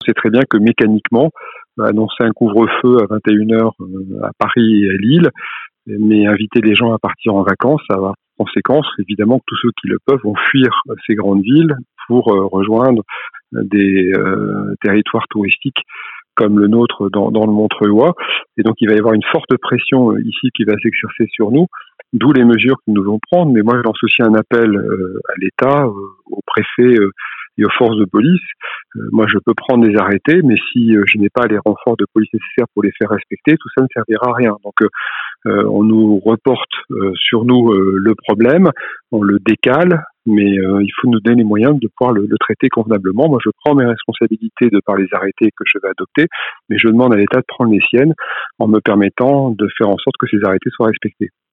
C'est très bien que mécaniquement, annoncer un couvre-feu à 21h à Paris et à Lille, mais inviter les gens à partir en vacances, ça va avoir pour conséquence évidemment que tous ceux qui le peuvent vont fuir ces grandes villes pour rejoindre des territoires touristiques comme le nôtre dans le Montreuillois. Et donc il va y avoir une forte pression ici qui va s'exercer sur nous, d'où les mesures que nous devons prendre. Mais moi je lance aussi un appel à l'État, aux préfets et aux forces de police. Moi je peux prendre des arrêtés, mais si je n'ai pas les renforts de police nécessaires pour les faire respecter, tout ça ne servira à rien. Donc on nous reporte sur nous le problème, on le décale, mais il faut nous donner les moyens de pouvoir le traiter convenablement. Moi, je prends mes responsabilités de par les arrêtés que je vais adopter, mais je demande à l'État de prendre les siennes en me permettant de faire en sorte que ces arrêtés soient respectés.